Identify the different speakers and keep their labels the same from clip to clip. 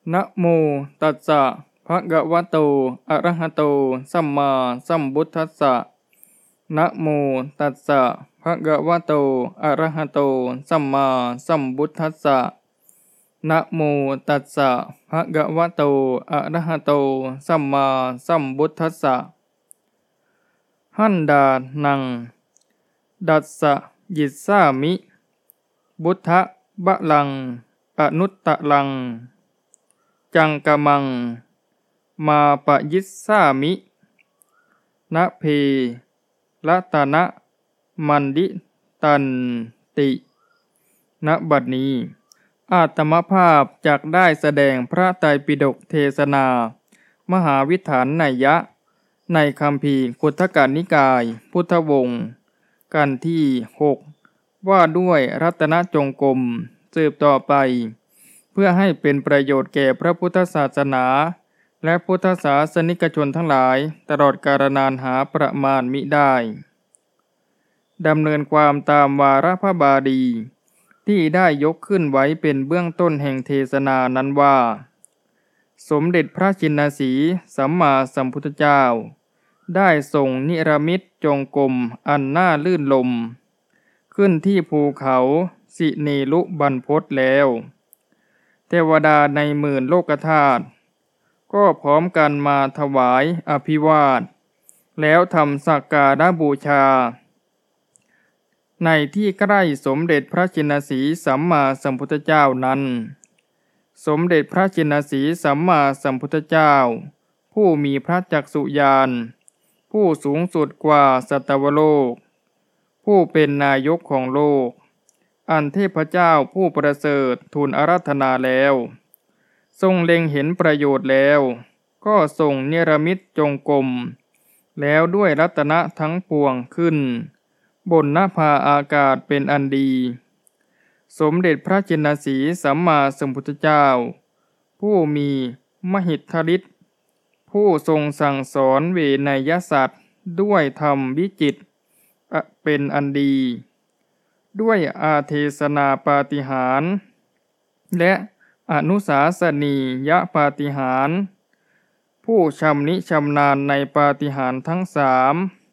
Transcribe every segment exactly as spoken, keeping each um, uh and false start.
Speaker 1: นะโมตัสสะภะคะวะโตอะระหะโตสัมมาสัมพุทธัสสะนะโมตัสสะภะคะวะโตอะระหะโตสัมมาสัมพุทธัสสะนะโมตัสสะภะคะวะโตอะระหะโตสัมมาสัมพุทธัสสะหันดานังดัสสะยิสสามิบุทธะบะลังอนุตตะลังจังกะมังมาปะยิสสามินะเพละตะนะมันดิตันติณบัดนี้อาตมภาพจักได้แสดงพระไตรปิฎกเทศนามหาวิฐานนัยยะในคัมภีร์คุถกนิกายพุทธวงศ์กันที่หกว่าด้วยรัตนจงกรมสืบต่อไปเพื่อให้เป็นประโยชน์แก่พระพุทธศาสนาและพุทธศาสนิกชนทั้งหลายตลอดกาลนานหาประมาณมิได้ดำเนินความตามวาระพระบาลีที่ได้ยกขึ้นไว้เป็นเบื้องต้นแห่งเทศนานั้นว่าสมเด็จพระชินสีสัมมาสัมพุทธเจ้าได้ทรงนิรมิตจงกรมอันน่าลื่นลมขึ้นที่ภูเขาสิเนลุบรรพตแล้วเทวดาในหมื่นโลกธาตุก็พร้อมกันมาถวายอภิวาทแล้วทำสักการะบูชาในที่ใกล้สมเด็จพระชินสีสัมมาสัมพุทธเจ้านั้นสมเด็จพระชินสีสัมมาสัมพุทธเจ้าผู้มีพระจักษุญาณผู้สูงสุดกว่าสัตวโลกผู้เป็นนายกของโลกอันเทพเจ้าผู้ประเสริฐทูลอาราธนาแล้วทรงเล็งเห็นประโยชน์แล้วก็ทรงเนรมิตจงกรมแล้วด้วยรัตนะทั้งปวงขึ้นบนนภาอากาศเป็นอันดีสมเด็จพระชินสีสัมมาสัมพุทธเจ้าผู้มีมหิทธิฤทธิ์ผู้ทรงสั่งสอนเวไนยสัตว์ด้วยธรรมวิจิตรเป็นอันดีด้วยอาเทศนาปาฏิหาริย์และอนุสาสนียปาฏิหาริย์ผู้ชำนิชำนาญในปาฏิหาริย์ทั้งสาม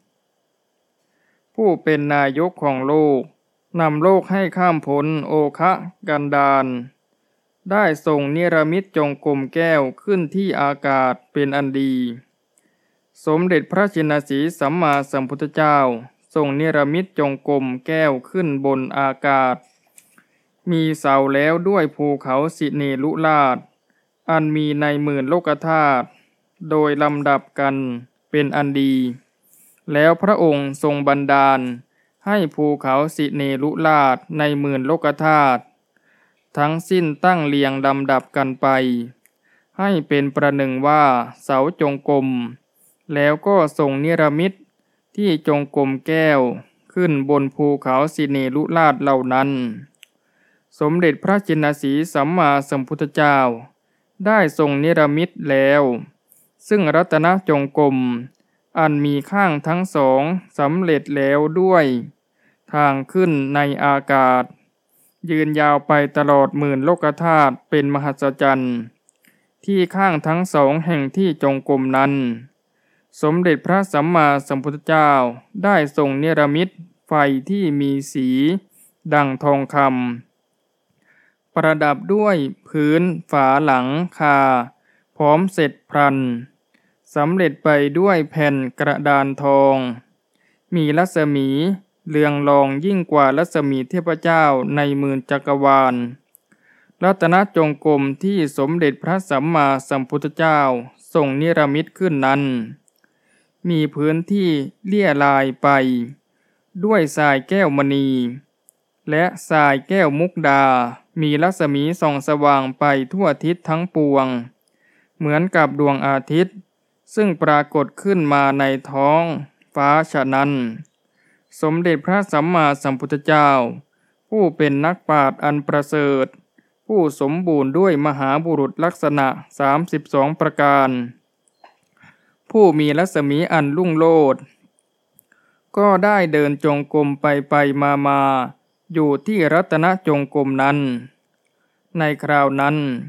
Speaker 1: ผู้เป็นนายกของโลกนำโลกให้ข้ามพ้นโอคะกันดารได้ทรงนิรมิตจงกรมแก้วขึ้นที่อากาศเป็นอันดีสมเด็จพระชินสีสัมมาสัมพุทธเจ้าทรงนิรมิตจงกรมแก้วขึ้นบนอากาศมีเสาแล้วด้วยภูเขาสิเนลุราชอันมีในหมื่นโลกธาตุโดยลำดับกันเป็นอันดีแล้วพระองค์ทรงบันดาลให้ภูเขาสิเนลุราชในหมื่นโลกธาตุทั้งสิ้นตั้งเรียงลำดับกันไปให้เป็นประหนึ่งว่าเสาจงกรมแล้วก็ทรงนิรมิตที่จงกรมแก้วขึ้นบนภูเขาสิเนลุราชเหล่านั้นสมเด็จพระชินสีสัมมาสัมพุทธเจ้าได้ทรงนิรมิตแล้วซึ่งรัตนจงกรมอันมีข้างทั้งสองสำเร็จแล้วด้วยทางขึ้นในอากาศยืนยาวไปตลอดหมื่นโลกธาตุเป็นมหัศจรรย์ที่ข้างทั้งสองแห่งที่จงกรมนั้นสมเด็จพระสัมมาสัมพุทธเจ้าได้ทรงเนรมิตไฟที่มีสีดังทองคำประดับด้วยพื้นฝาหลังคาพร้อมเสร็จพรันสำเร็จไปด้วยแผ่นกระดานทองมีรัศมีเรืองรองยิ่งกว่ารัศมีเทพเจ้าในหมื่นจักรวาลรัตนจงกรมที่สมเด็จพระสัมมาสัมพุทธเจ้าทรงนิรมิตขึ้นนั้นมีพื้นที่เลี่ยลายไปด้วยทรายแก้วมณีและทรายแก้วมุกดามีรัศมีส่องสว่างไปทั่วทิศทั้งปวงเหมือนกับดวงอาทิตย์ซึ่งปรากฏขึ้นมาในท้องฟ้าฉะนั้นสมเด็จพระสัมมาสัมพุทธเจ้าผู้เป็นนักปราชญ์อันประเสริฐผู้สมบูรณ์ด้วยมหาบุรุษลักษณะสามสิบสองประการผู้มีรัศมีอันรุ่งโรจน์ก็ได้เดินจงกรมไปไปมามาอยู่ที่รัตนจงกรมนั้นในคราวนั้น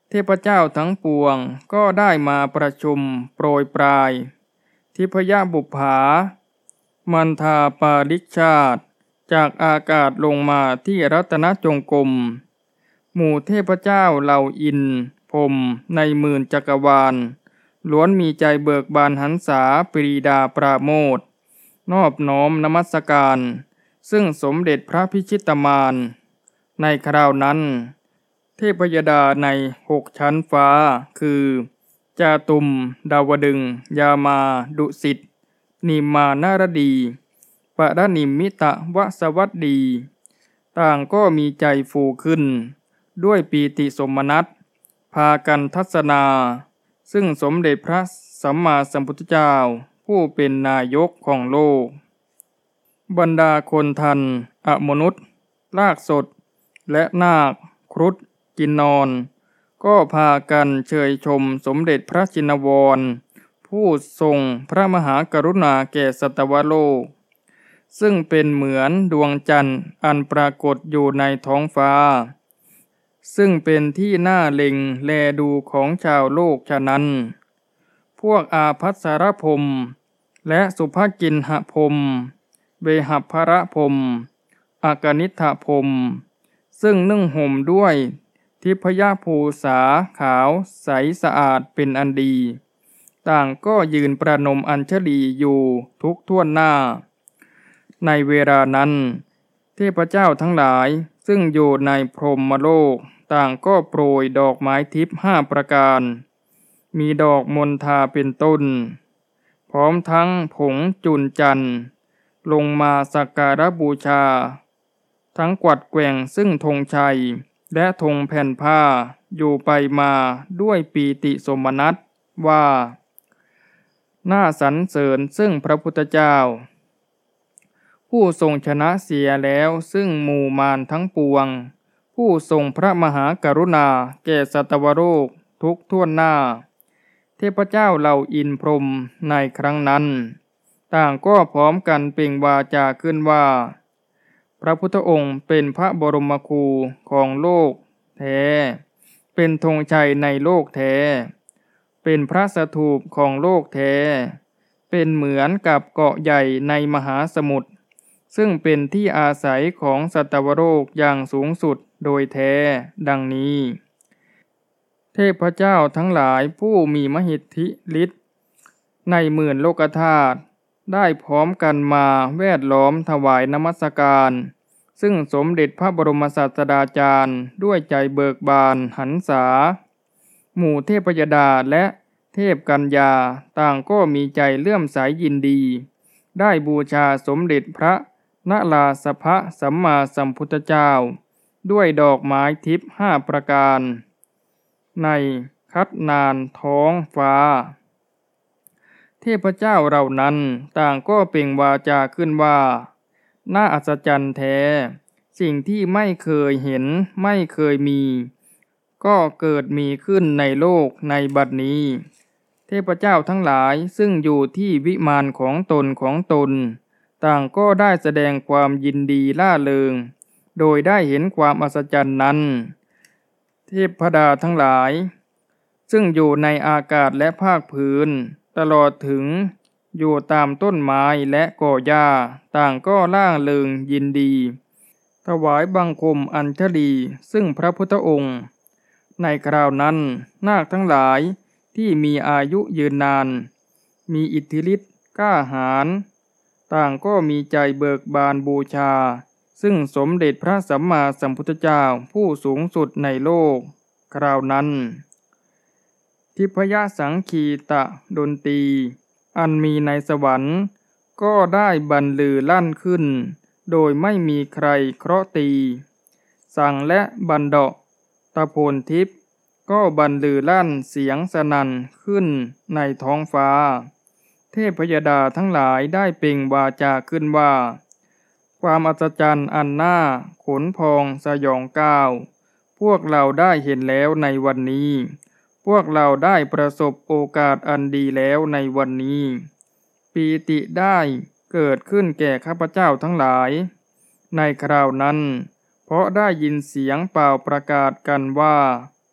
Speaker 1: เทพเจ้าทั้งปวงก็ได้มาประชุมโปรยปลายทิพยบุปผามันทาปาริชาติจากอากาศลงมาที่รัตนจงกรมหมู่เทพเจ้าเหล่าอินทร์พรหมในหมื่นจักรวาลล้วนมีใจเบิกบานหันษาปรีดาปราโมทย์นอบน้อมนมัสการซึ่งสมเด็จพระพิชิตมารในคราวนั้นเทพยดาในหกชั้นฟ้าคือจาตุมดาวดึงส์ยามาดุสิตนิมมานารดีปรนิมมิตวสวัสดีต่างก็มีใจฟูขึ้นด้วยปีติสมนัสพากันทัศนาซึ่งสมเด็จพระสัมมาสัมพุทธเจ้าผู้เป็นนายกของโลกบรรดาคนทันอมนุษย์ลากสดและนาคครุฑกินนอนก็พากันเชยชมสมเด็จพระชินวรผู้ทรงพระมหากรุณาแก่สัตวโลกซึ่งเป็นเหมือนดวงจันทร์อันปรากฏอยู่ในท้องฟ้าซึ่งเป็นที่น่าเล็งแลดูของชาวโลกฉะนั้นพวกอาภัสรพรหมและสุภกินหพรหมเวหัพพรพรหมอากนิทธพรหมซึ่งนึ่งห่มด้วยทิพยภูษาขาวใสสะอาดเป็นอันดีต่างก็ยืนประนมอัญชลีอยู่ทุกท่วนหน้าในเวลานั้นเทพเจ้าทั้งหลายซึ่งอยู่ในพรหมโลกต่างก็โปรยดอกไม้ทิพย์ห้าประการมีดอกมณฑาเป็นต้นพร้อมทั้งผงจุลจันทร์ลงมาสักการะบูชาทั้งกวัดแกว่งซึ่งธงชัยและธงแผ่นผ้าอยู่ไปมาด้วยปีติสมนัสว่าน่าสรรเสริญซึ่งพระพุทธเจ้าผู้ทรงชนะเสียแล้วซึ่งหมู่มารทั้งปวงผู้ทรงพระมหากรุณาแก่สัตวโลกทุกท่วนหน้าเทพเจ้าเหล่าอินทร์พรหมในครั้งนั้นต่างก็พร้อมกันเปล่งวาจาขึ้นว่าพระพุทธองค์เป็นพระบรมครูของโลกแท้เป็นธงชัยในโลกแท้เป็นพระสถูปของโลกแท้เป็นเหมือนกับเกาะใหญ่ในมหาสมุทรซึ่งเป็นที่อาศัยของสัตวโลกอย่างสูงสุดโดยแท้ดังนี้เทพเจ้าทั้งหลายผู้มีมหิทธิฤทธิ์ในหมื่นโลกธาตุได้พร้อมกันมาแวดล้อมถวายนมัสการซึ่งสมเด็จพระบรมศาสดาจารย์ด้วยใจเบิกบานหันษาหมู่เทพยดาและเทพกัญญาต่างก็มีใจเลื่อมใสยินดีได้บูชาสมเด็จพระนราสพะสัมมาสัมพุทธเจ้าด้วยดอกไม้ทิพย์ห้าประการในคัดนานท้องฟ้าเทพเจ้าเหล่านั้นต่างก็เปล่งวาจาขึ้นว่าน่าอัศจรรย์แท้สิ่งที่ไม่เคยเห็นไม่เคยมีก็เกิดมีขึ้นในโลกในบัดนี้เทพเจ้าทั้งหลายซึ่งอยู่ที่วิมานของตนของตนต่างก็ได้แสดงความยินดีล่าเริงโดยได้เห็นความอัศจรรย์นั้นเทพดาทั้งหลายซึ่งอยู่ในอากาศและภาคพื้นตลอดถึงอยู่ตามต้นไม้และก่อหญ้าต่างก็ล่าเริงยินดีถวายบังคมอัญชลีซึ่งพระพุทธองค์ในคราวนั้นนาคทั้งหลายที่มีอายุยืนนานมีอิทธิฤทธิ์กล้าหาญต่างก็มีใจเบิกบานบูชาซึ่งสมเด็จพระสัมมาสัมพุทธเจ้าผู้สูงสุดในโลกคราวนั้นทิพยสังคีตะดนตรีอันมีในสวรรค์ก็ได้บรรลือลั่นขึ้นโดยไม่มีใครเคราะห์ตีสั่งและบันเดาะตะโพนทิพย์ก็บรรลือลั่นเสียงสนั่นขึ้นในท้องฟ้าเทพยดาทั้งหลายได้เปล่งวาจาขึ้นว่าความอัศจรรย์อันน่าขนพองสยองก้าวพวกเราได้เห็นแล้วในวันนี้พวกเราได้ประสบโอกาสอันดีแล้วในวันนี้ปีติได้เกิดขึ้นแก่ข้าพเจ้าทั้งหลายในคราวนั้นเพราะได้ยินเสียงเป่าประกาศกันว่า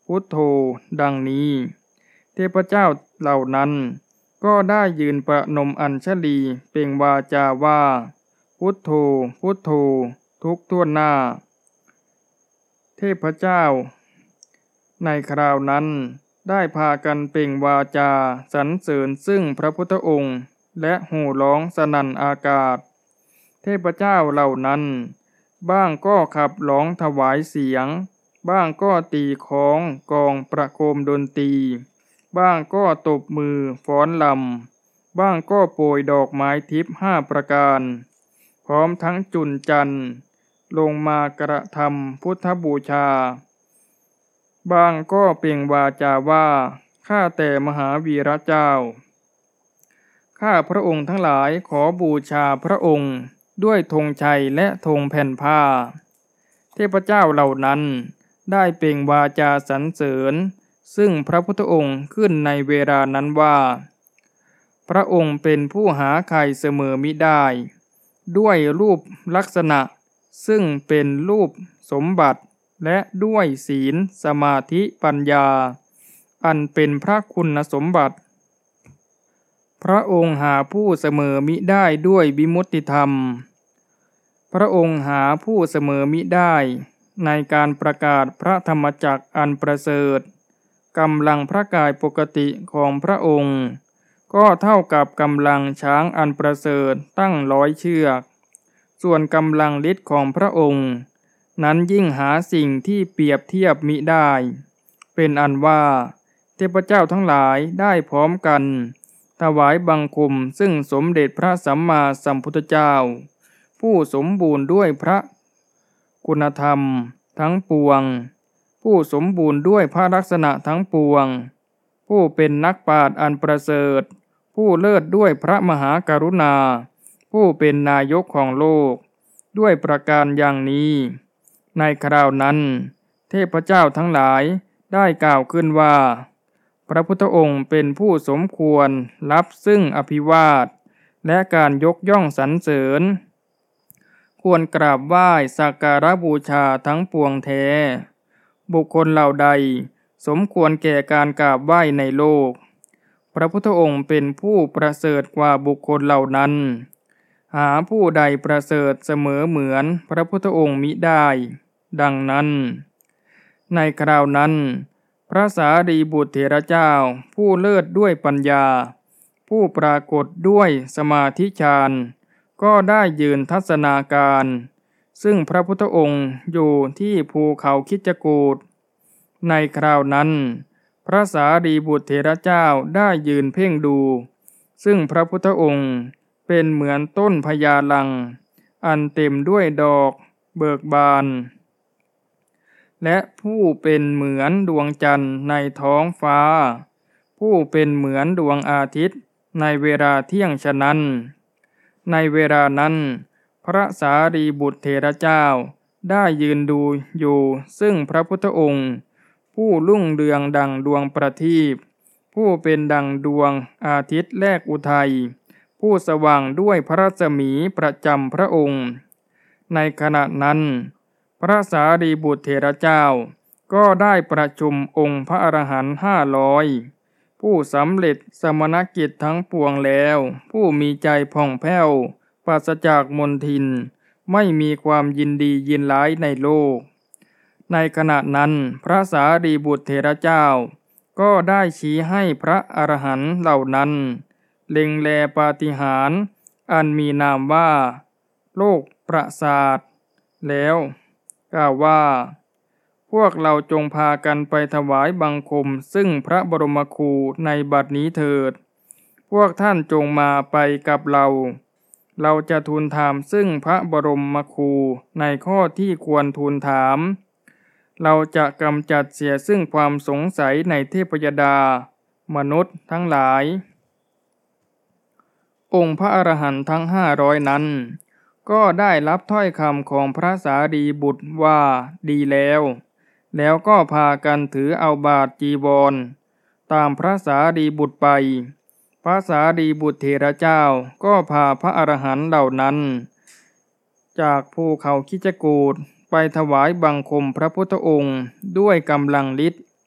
Speaker 1: พุทโธดังนี้เทพเจ้าเหล่านั้นก็ได้ยืนประนมอัญชลีเปล่งวาจาว่าพุทโธพุทโธทุกทั่วหน้าเทพเจ้าในคราวนั้นได้พากันเปล่งวาจาสรรเสริญซึ่งพระพุทธองค์และโห่ร้องสนั่นอากาศเทพเจ้าเหล่านั้นบ้างก็ขับร้องถวายเสียงบ้างก็ตีค้องกองประโคมดนตรีบ้างก็ตบมือฟ้อนลำบ้างก็โปรยดอกไม้ทิพย์ห้าประการพร้อมทั้งจุลจันทร์ลงมากระทำพุทธบูชาบางก็เปล่งวาจาว่าข้าแต่มหาวีระเจ้าข้าพระองค์ทั้งหลายขอบูชาพระองค์ด้วยธงชัยและธงแผ่นผ้าเทพเจ้าเหล่านั้นได้เปล่งวาจาสรรเสริญซึ่งพระพุทธองค์ขึ้นในเวลานั้นว่าพระองค์เป็นผู้หาใครเสมอมิได้ด้วยรูปลักษณะซึ่งเป็นรูปสมบัติและด้วยศีลสมาธิปัญญาอันเป็นพระคุณสมบัติพระองค์หาผู้เสมอมิได้ด้วยวิมุตติธรรมพระองค์หาผู้เสมอมิได้ในการประกาศพระธรรมจักรอันประเสริฐกำลังพระกายปกติของพระองค์ก็เท่ากับกำลังช้างอันประเสริฐตั้งร้อยเชือกส่วนกำลังฤทธิ์ของพระองค์นั้นยิ่งหาสิ่งที่เปรียบเทียบมิได้เป็นอันว่าเทพเจ้าทั้งหลายได้พร้อมกันถวายบังคมซึ่งสมเด็จพระสัมมาสัมพุทธเจ้าผู้สมบูรณ์ด้วยพระคุณธรรมทั้งปวงผู้สมบูรณ์ด้วยพระลักษณะทั้งปวงผู้เป็นนักปราชญ์อันประเสริฐผู้เลิศด้วยพระมหากรุณาผู้เป็นนายกของโลกด้วยประการอย่างนี้ในคราวนั้นเทพเจ้าทั้งหลายได้กล่าวขึ้นว่าพระพุทธองค์เป็นผู้สมควรรับซึ่งอภิวาทและการยกย่องสรรเสริญควรกราบไหว้สักการะบูชาทั้งปวงแท้บุคคลเหล่าใดสมควรแก่การกราบไหว้ในโลกพระพุทธองค์เป็นผู้ประเสริฐกว่าบุคคลเหล่านั้นหาผู้ใดประเสริฐเสมอเหมือนพระพุทธองค์มิได้ดังนั้นในคราวนั้นพระสารีบุตรเถระเจ้าผู้เลิศด้วยปัญญาผู้ปรากฏด้วยสมาธิฌานก็ได้ยืนทัศนาการซึ่งพระพุทธองค์อยู่ที่ภูเขาคิชกูฏในคราวนั้นพระสารีบุตรเถระเจ้าได้ยืนเพ่งดูซึ่งพระพุทธองค์เป็นเหมือนต้นพญาลังอันเต็มด้วยดอกเบิกบานและผู้เป็นเหมือนดวงจันทร์ในท้องฟ้าผู้เป็นเหมือนดวงอาทิตย์ในเวลาเที่ยงฉะนั้นในเวลานั้นพระสารีบุตรเถระเจ้าได้ยืนดูอยู่ซึ่งพระพุทธองค์ผู้รุ่งเรืองดังดวงประทีปผู้เป็นดังดวงอาทิตย์แลกอุทัยผู้สว่างด้วยพระรัศมีประจำพระองค์ในขณะนั้นพระสารีบุตรเถระเจ้าก็ได้ประชุมองค์พระอรหันต์ห้าร้อยผู้สำเร็จสมณกิจทั้งปวงแล้วผู้มีใจผ่องแผ้วปราศจากมลทินไม่มีความยินดียินร้ายในโลกในขณะนั้นพระสารีบุตรเถระเจ้าก็ได้ชี้ให้พระอรหันต์เหล่านั้นเล็งแลปาฏิหาริย์อันมีนามว่าโลกประสาทแล้วกล่าวว่าพวกเราจงพากันไปถวายบังคมซึ่งพระบรมครูในบัดนี้เถิดพวกท่านจงมาไปกับเราเราจะทูลถามซึ่งพระบรมครูในข้อที่ควรทูลถามเราจะกำจัดเสียซึ่งความสงสัยในเทพยดามนุษย์ทั้งหลายองค์พระอรหันต์ทั้งห้าร้อยนั้นก็ได้รับถ้อยคำของพระสารีบุตรว่าดีแล้วแล้วก็พากันถือเอาบาตรจีวรตามพระสารีบุตรไปพระสารีบุตรเถระเจ้าก็พาพระอรหันต์เหล่านั้นจากภูเขาคิชกูฏไปถวายบังคมพระพุทธองค์ด้วยกำลังฤทธิ์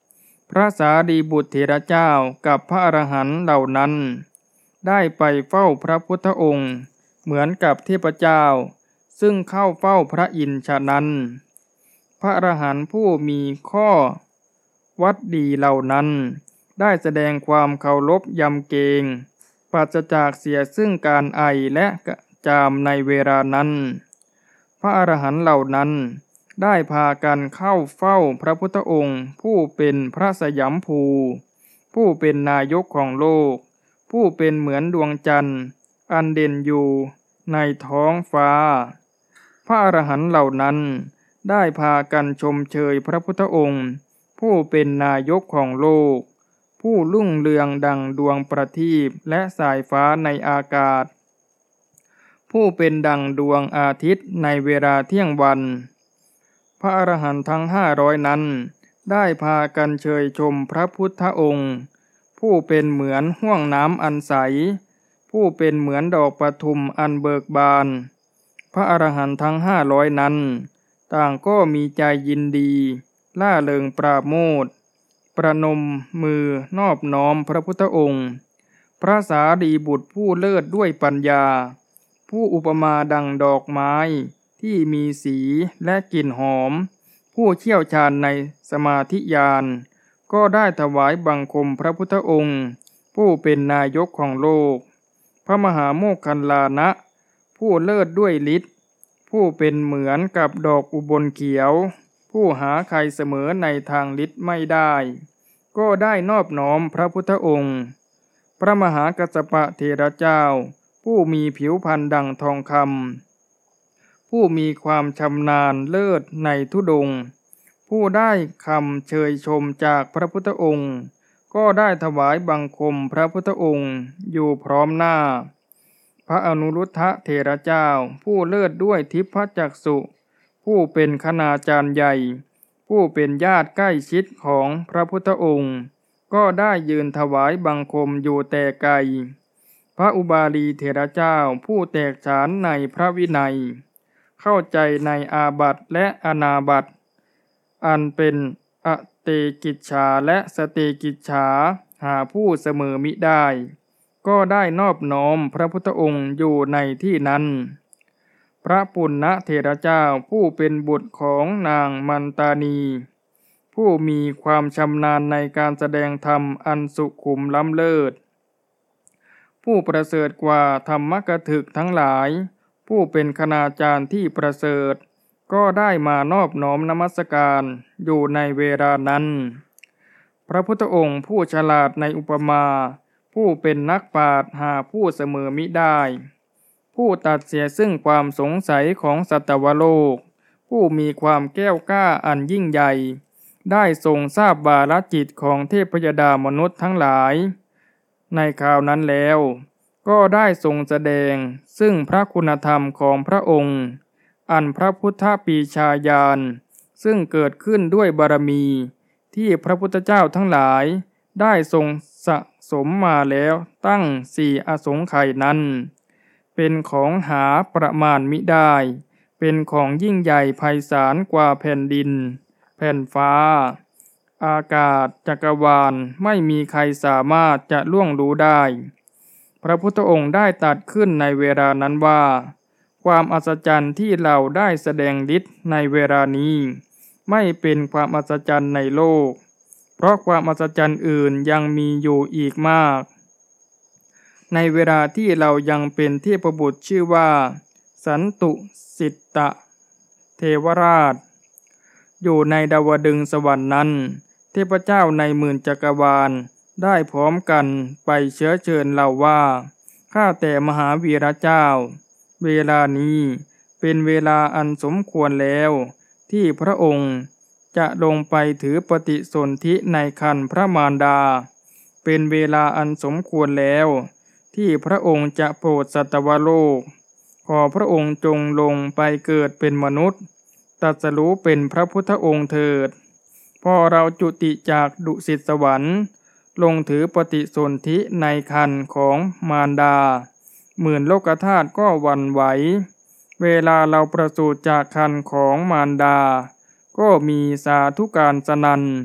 Speaker 1: พระสารีบุตรเถระเจ้ากับพระอรหันต์เหล่านั้นได้ไปเฝ้าพระพุทธองค์เหมือนกับเทพเจ้าซึ่งเข้าเฝ้าพระอินทร์ฉะนั้นพระอรหันต์ผู้มีข้อวัดดีเหล่านั้นได้แสดงความเคารพยำเกรงปราศจากเสียซึ่งการไอและกระจามในเวลานั้นพระอรหันต์เหล่านั้นได้พากันเข้าเฝ้าพระพุทธองค์ผู้เป็นพระสยามภูผู้เป็นนายกของโลกผู้เป็นเหมือนดวงจันทร์อันเด่นอยู่ในท้องฟ้าพระอรหันต์เหล่านั้นได้พากันชมเชยพระพุทธองค์ผู้เป็นนายกของโลกผู้รุ่งเรืองดังดวงประทีปและสายฟ้าในอากาศผู้เป็นดังดวงอาทิตย์ในเวลาเที่ยงวันพระอรหันต์ทั้งห้าร้อยนั้นได้พากันเชยชมพระพุทธองค์ผู้เป็นเหมือนห้วงน้ำอันใสผู้เป็นเหมือนดอกปทุมอันเบิกบานพระอรหันต์ทั้งห้าร้อยนั้นต่างก็มีใจยินดีล่าเริงปราโมทย์ประนมมือนอบน้อมพระพุทธองค์พระสารีบุตรผู้เลิศด้วยปัญญาผู้อุปมาดังดอกไม้ที่มีสีและกลิ่นหอมผู้เชี่ยวชาญในสมาธิญาณก็ได้ถวายบังคมพระพุทธองค์ผู้เป็นนายกของโลกพระมหาโมคคัลลานะผู้เลิศด้วยฤทธิ์ผู้เป็นเหมือนกับดอกอุบลเขียวผู้หาใครเสมอในทางฤทธิ์ไม่ได้ก็ได้นอบน้อมพระพุทธองค์พระมหากัสสปะเถระเจ้าผู้มีผิวพรรณดังทองคำผู้มีความชำนาญเลิศในธุดงค์ผู้ได้คำเชยชมจากพระพุทธองค์ก็ได้ถวายบังคมพระพุทธองค์อยู่พร้อมหน้าพระอนุรุทธะเถระเจ้าผู้เลิศด้วยทิพจักษุผู้เป็นคณาจารย์ใหญ่ผู้เป็นญาติใกล้ชิดของพระพุทธองค์ก็ได้ยืนถวายบังคมอยู่แต่ไกลพระอุบาลีเถระเจ้าผู้แตกฉานในพระวินัยเข้าใจในอาบัติและอนาบัติอันเป็นอเตกิจฉาและสเตกิจฉาหาผู้เสมอมิได้ก็ได้นอบน้อมพระพุทธองค์อยู่ในที่นั้นพระปุณณเถระเจ้าผู้เป็นบุตรของนางมันตานีผู้มีความชำนาญในการแสดงธรรมอันสุขุมล้ำเลิศผู้ประเสริฐกว่าธรรมกถึกทั้งหลายผู้เป็นคณาจารย์ที่ประเสริฐก็ได้มานอบน้อมนมัสการอยู่ในเวลานั้นพระพุทธองค์ผู้ฉลาดในอุปมาผู้เป็นนักปราชญ์หาผู้เสมอมิได้ผู้ตัดเสียซึ่งความสงสัยของสัตวโลกผู้มีความแก้วกล้าอันยิ่งใหญ่ได้ทรงทราบบาลจิตของเทพยดามนุษย์ทั้งหลายในคราวนั้นแล้วก็ได้ทรงแสดงซึ่งพระคุณธรรมของพระองค์อันพระพุทธปีชาญาณซึ่งเกิดขึ้นด้วยบารมีที่พระพุทธเจ้าทั้งหลายได้ทรงสะสมมาแล้วตั้งสี่อสงไขยนั้นเป็นของหาประมาณมิได้เป็นของยิ่งใหญ่ไพศาลกว่าแผ่นดินแผ่นฟ้าอากาศจักรวาลไม่มีใครสามารถจะล่วงรู้ได้พระพุทธองค์ได้ตรัสขึ้นในเวลานั้นว่าความอัศจรรย์ที่เราได้แสดงฤทธิ์ในเวลานี้ไม่เป็นความอัศจรรย์ในโลกเพราะความอัศจรรย์อื่นยังมีอยู่อีกมากในเวลาที่เรายังเป็นเทพบุตรชื่อว่าสันตุสิตตะเทวราชอยู่ในดาวดึงสวรรค์นั้นเทพเจ้าในหมื่นจักรวาลได้พร้อมกันไปเชื้อเชิญเราว่าข้าแต่มหาวีระเจ้าเวลานี้เป็นเวลาอันสมควรแล้วที่พระองค์จะลงไปถือปฏิสนธิในครรภ์พระมารดาเป็นเวลาอันสมควรแล้วที่พระองค์จะโปรดสัตวโลกขอพระองค์จงลงไปเกิดเป็นมนุษย์ตรัสรู้เป็นพระพุทธองค์เถิดพอเราจุติจากดุสิตสวรรค์ลงถือปฏิสนธิในครรภ์ของมารดาหมื่นโลกธาตุก็หวั่นไหวเวลาเราประสูติจากครรภ์ของมารดาก็มีสาธุการสนั่น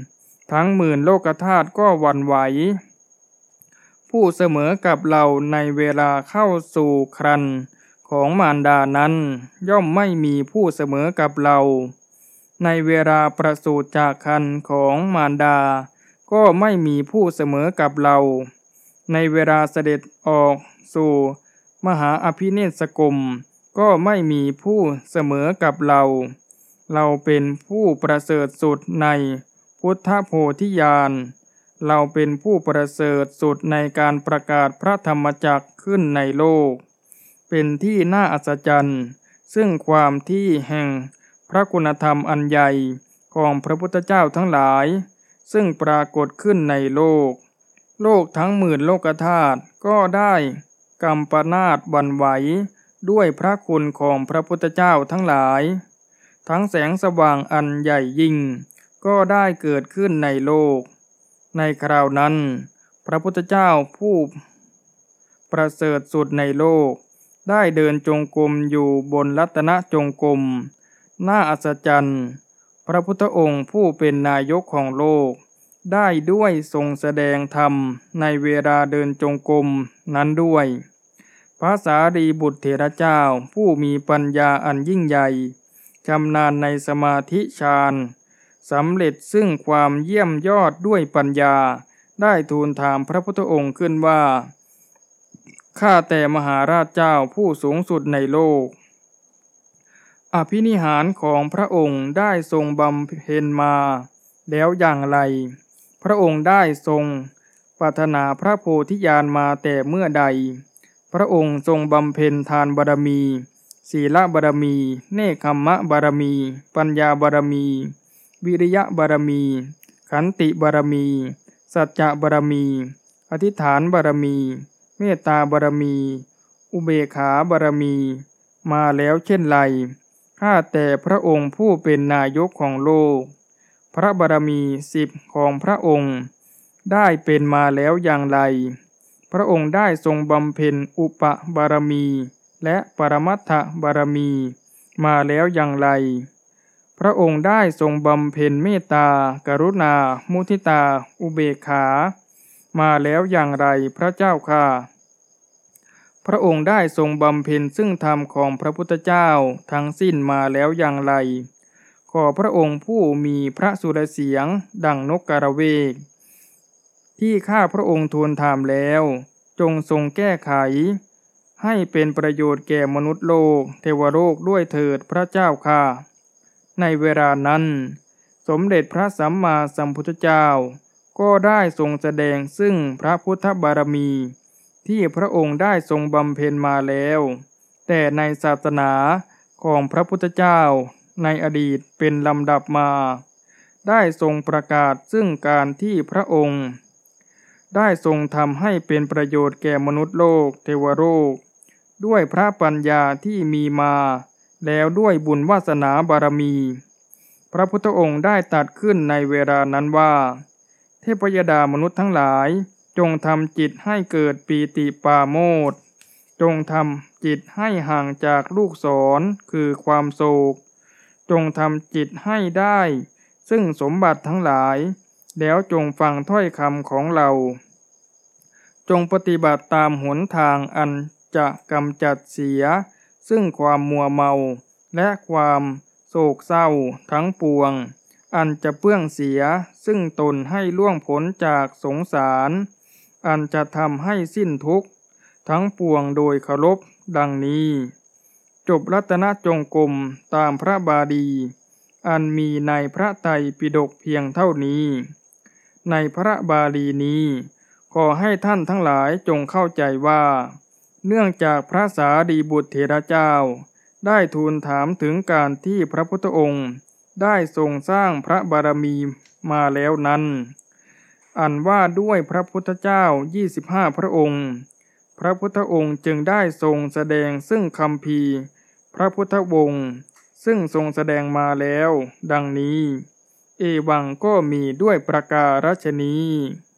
Speaker 1: ทั้งหมื่นโลกธาตุก็หวั่นไหวผู้เสมอกับเราในเวลาเข้าสู่ครรภ์ของมารดานั้นย่อมไม่มีผู้เสมอกับเราในเวลาประสูติจากครรภ์ของมารดาก็ไม่มีผู้เสมอกับเราในเวลาเสด็จออกสู่มหาอภินิสกรมก็ไม่มีผู้เสมอกับเราเราเป็นผู้ประเสริฐสุดในพุทธโพธิญาณเราเป็นผู้ประเสริฐสุดในการประกาศพระธรรมจักรขึ้นในโลกเป็นที่น่าอัศจรรย์ซึ่งความที่แห่งพระคุณธรรมอันใหญ่ของพระพุทธเจ้าทั้งหลายซึ่งปรากฏขึ้นในโลกโลกทั้งหมื่นโลกธาตุก็ได้กำปนาตหวั่นไหวด้วยพระคุณของพระพุทธเจ้าทั้งหลายทั้งแสงสว่างอันใหญ่ยิ่งก็ได้เกิดขึ้นในโลกในคราวนั้นพระพุทธเจ้าผู้ประเสริฐสุดในโลกได้เดินจงกรมอยู่บนรัตนจงกรมน่าอัศจรรย์พระพุทธองค์ผู้เป็นนายกของโลกได้ด้วยทรงแสดงธรรมในเวลาเดินจงกรมนั้นด้วยพระสารีบุตรเถระเจ้าผู้มีปัญญาอันยิ่งใหญ่ชำนาญในสมาธิฌานสำเร็จซึ่งความเยี่ยมยอดด้วยปัญญาได้ทูลถามพระพุทธองค์ขึ้นว่าข้าแต่มหาราชเจ้าผู้สูงสุดในโลกอภินิหารของพระองค์ได้ทรงบำเพ็ญมาแล้วอย่างไรพระองค์ได้ทรงปรารถนาพระโพธิญาณมาแต่เมื่อใดพระองค์ทรงบำเพ็ญทานบารมีศีลบารมีเนกขัมมะบารมีปัญญาบารมีวิริยะบารมีขันติบารมีสัจจะบารมีอธิษฐานบารมีเมตตาบารมีอุเบกขาบารมีมาแล้วเช่นไรข้าแต่พระองค์ผู้เป็นนายกของโลกพระบารมีสิบของพระองค์ได้เป็นมาแล้วอย่างไรพระองค์ได้ทรงบำเพ็ญอุปบารมีและปรมัตถบารมีมาแล้วอย่างไรพระองค์ได้ทรงบำเพ็ญเมตตากรุณามุทิตาอุเบกขามาแล้วอย่างไรพระเจ้าข้าพระองค์ได้ทรงบำเพ็ญซึ่งธรรมของพระพุทธเจ้าทั้งสิ้นมาแล้วอย่างไรขอพระองค์ผู้มีพระสุรเสียงดังนกกระเวกที่ข้าพระองค์ทูลถามแล้วจงทรงแก้ไขให้เป็นประโยชน์แก่มนุษย์โลกเทวโลกด้วยเถิดพระเจ้าข้าในเวลานั้นสมเด็จพระสัมมาสัมพุทธเจ้าก็ได้ทรงแสดงซึ่งพระพุทธบารมีที่พระองค์ได้ทรงบำเพ็ญมาแล้วแต่ในศาสนาของพระพุทธเจ้าในอดีตเป็นลำดับมาได้ทรงประกาศซึ่งการที่พระองค์ได้ทรงทำให้เป็นประโยชน์แก่มนุษย์โลกเทวโลกด้วยพระปัญญาที่มีมาแล้วด้วยบุญวาสนาบารมีพระพุทธองค์ได้ตรัสขึ้นในเวลานั้นว่าเทพยดามนุษย์ทั้งหลายจงทำจิตให้เกิดปีติปราโมทย์จงทำจิตให้ห่างจากลูกศรคือความโศกจงทำจิตให้ได้ซึ่งสมบัติทั้งหลายแล้วจงฟังถ้อยคำของเราจงปฏิบัติตามหนทางอันจะกำจัดเสียซึ่งความมัวเมาและความโศกเศร้าทั้งปวงอันจะเปื้องเสียซึ่งตนให้ล่วงพ้นจากสงสารอันจะทำให้สิ้นทุกข์ทั้งปวงโดยเคารพดังนี้จบรัตนจงกรมตามพระบาลีอันมีในพระไตรปิฎกเพียงเท่านี้ในพระบาลีนี้ขอให้ท่านทั้งหลายจงเข้าใจว่าเนื่องจากพระสารีบุตรเถระเจ้าได้ทูลถามถึงการที่พระพุทธองค์ได้ทรงสร้างพระบารมีมาแล้วนั้นอันว่าด้วยพระพุทธเจ้ายี่สิบห้าพระองค์พระพุทธองค์จึงได้ทรงแสดงซึ่งคัมภีร์พระพุทธวงศ์ซึ่งทรงแสดงมาแล้วดังนี้เอวังก็มีด้วยประการฉนี้